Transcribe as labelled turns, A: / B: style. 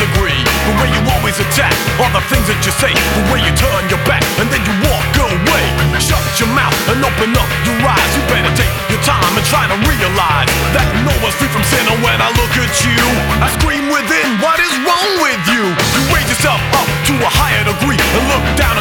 A: disagree. The way you always attack all the things that you say, the way you turn your back and then you walk away. Shut your mouth and open up your eyes. You better take your time and try to realize that no one's free from sin. And when I look at you, I scream within, what is wrong with you? You raise yourself up to a higher degree and look down